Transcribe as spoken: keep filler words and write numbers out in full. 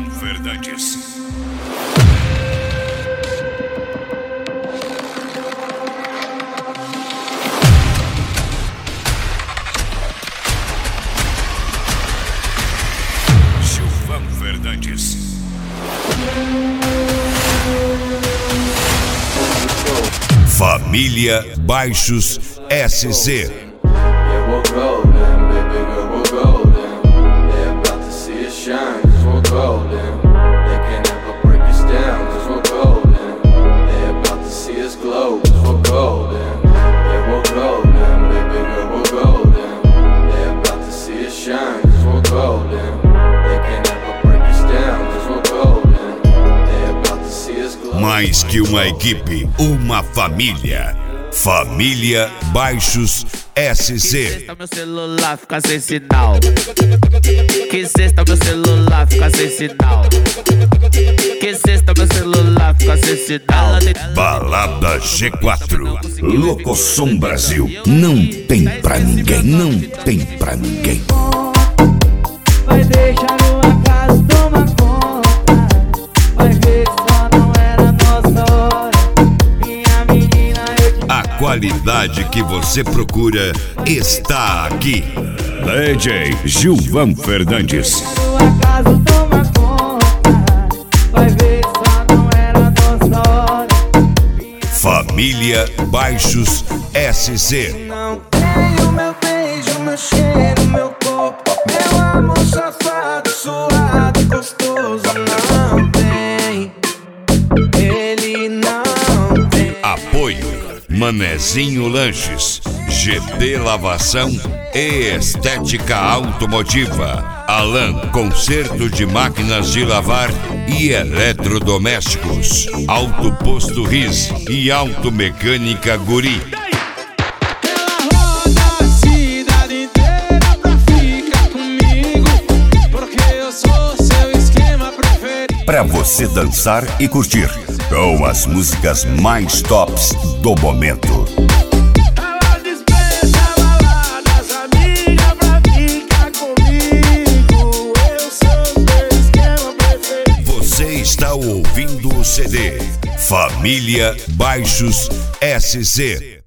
Gilvan Fernandes. Gilvan Fernandes. Família Baixos S C. Mais que uma equipe, uma família. Família Baixos S C. Que sexta meu celular fica sem sinal. Que sexta meu celular fica sem sinal. Que sexta meu celular fica sem sinal. Balada G quatro, Locosom Brasil. Não tem pra ninguém, não tem pra ninguém. Vai deixar o acaso tomar conta. Vai ver que só não era nossa hora. Minha menina, eu te... A qualidade que você procura está aqui. D J Gilvan Fernandes. o acaso tomar conta. Vai ver que só não era nossa hora. Família Baixos S C. Não tem o meu beijo, meu cheiro, meu corpo. Meu amor safado, suado e gostoso. Não tem, ele não tem. Apoio Manezinho Lanches, G T Lavação e Estética Automotiva. Alan Conserto de Máquinas de Lavar e Eletrodomésticos. Auto Posto Riz e Automecânica Guri. Para você dançar e curtir com as músicas mais tops do momento. Ela dispensa baladas, amiga, pra ficar comigo. Eu sou teu esquema preferido. Você está ouvindo o C D Família Baixos S C.